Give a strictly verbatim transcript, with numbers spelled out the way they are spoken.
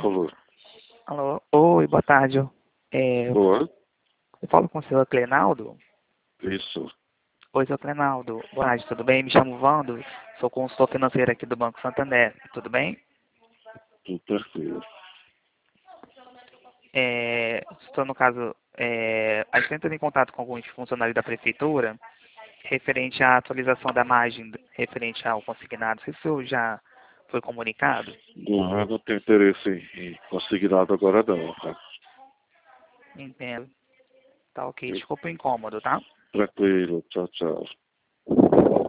favor. Alô? Oi, boa tarde. É, Boa. eu falo com o senhor Clenaldo? Isso. Oi, senhor Clenaldo. Boa tarde, tudo bem? Me chamo Vando, sou consultor financeiro aqui do Banco Santander. Tudo bem? Tudo perfeito. É, estou no caso, é, a gente entra em contato com alguns funcionários da prefeitura referente à atualização da margem, referente ao consignado. Se isso já foi comunicado? Não, eu não tenho interesse em, em conseguir nada agora não, tá? Entendo. Tá ok. Desculpa o incômodo, tá? Tranquilo. Tchau, tchau.